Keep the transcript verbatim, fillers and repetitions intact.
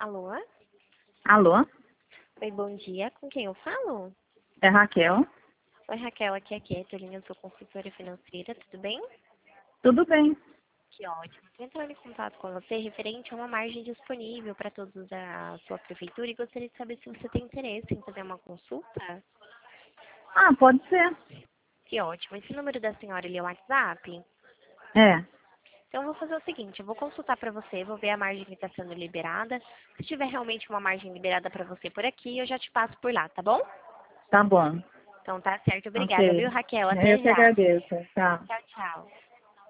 Alô? Alô? Oi, bom dia. Com quem eu falo? É Raquel? Oi, Raquel. Aqui é a Ketelin, eu sou consultora financeira, tudo bem? Tudo bem. Que ótimo. Estou entrando em contato com você referente a uma margem disponível para todos da sua prefeitura e gostaria de saber se você tem interesse em fazer uma consulta. Ah, pode ser. Que ótimo. Esse número da senhora, ele é o WhatsApp? É, Então, eu vou fazer o seguinte, eu vou consultar para você, vou ver a margem que está sendo liberada. Se tiver realmente uma margem liberada para você por aqui, eu já te passo por lá, tá bom? tá bom. Então, tá certo. Obrigada, Ok. viu, Raquel? Eu Até que já. agradeço. Tá. Tchau, tchau.